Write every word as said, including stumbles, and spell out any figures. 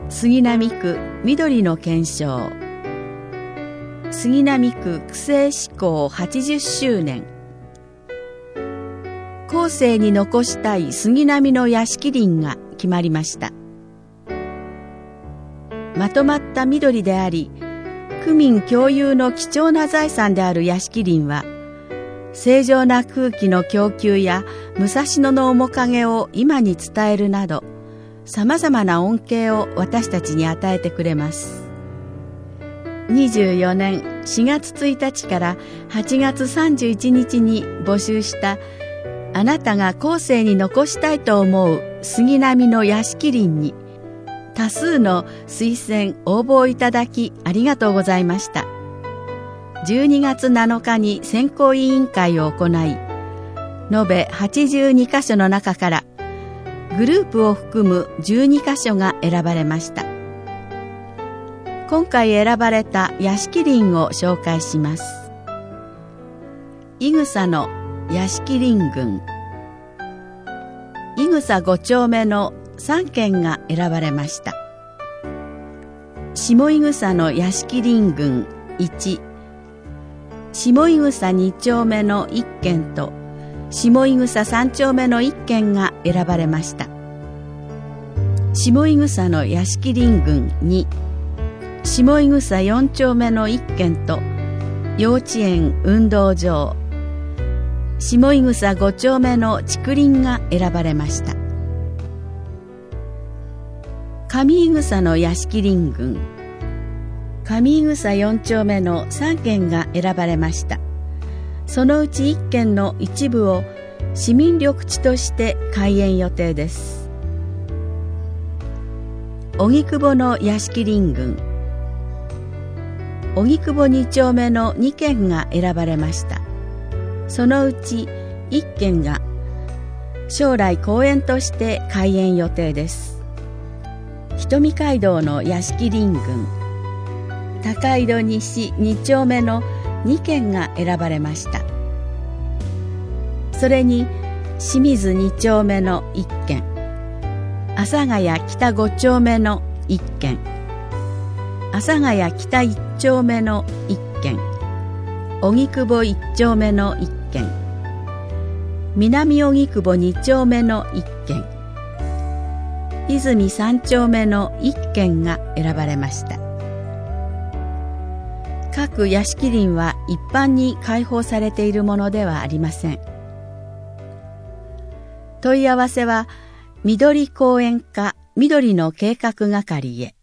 杉並区緑の憲章、杉並区区政施行はちじゅっしゅうねん。後世に残したい杉並の屋敷林が決まりました。まとまった緑であり、区民共有の貴重な財産である屋敷林は、正常な空気の供給や武蔵野の面影を今に伝えるなど、さまざまな恩恵を私たちに与えてくれます。にじゅうよねんしがつついたちからはちがつさんじゅういちにちに募集したあなたが後世に残したいと思う杉並の屋敷林に多数の推薦応募いただきありがとうございました。じゅうにがつなのかに選考委員会を行い、延べはちじゅうにかしょの中からグループを含むじゅうにかしょが選ばれました。今回選ばれた屋敷林を紹介します。伊草の屋敷林群、伊草ごちょうめのさんけんが選ばれました。下伊草の屋敷林群いち、下伊草にちょうめのいっけんと下伊草さんちょうめのいっけんが選ばれました。下伊草の屋敷林群に、下伊草よんちょうめのいっけんと幼稚園運動場、下伊草ごちょうめの竹林が選ばれました。上伊草の屋敷林群、上伊草よんちょうめのさんけんが選ばれました。そのうちいっけんの一部を市民緑地として開園予定です。荻窪の屋敷林群、荻窪にちょうめのにけんが選ばれました。そのうちいっけんが将来公園として開園予定です。瞳街道の屋敷林群、高井戸西にちょうめのにけんが選ばれました。それに清水にちょうめのいっけん、阿佐ヶ谷北ごちょうめのいっけん、阿佐ヶ谷北いっちょうめのいっけん、荻窪いっちょうめのいっけん、南荻窪にちょうめのいっけん、泉さんちょうめのいっけんが選ばれました。各屋敷林は一般に開放されているものではありません。問い合わせは緑公園課緑の計画係へ。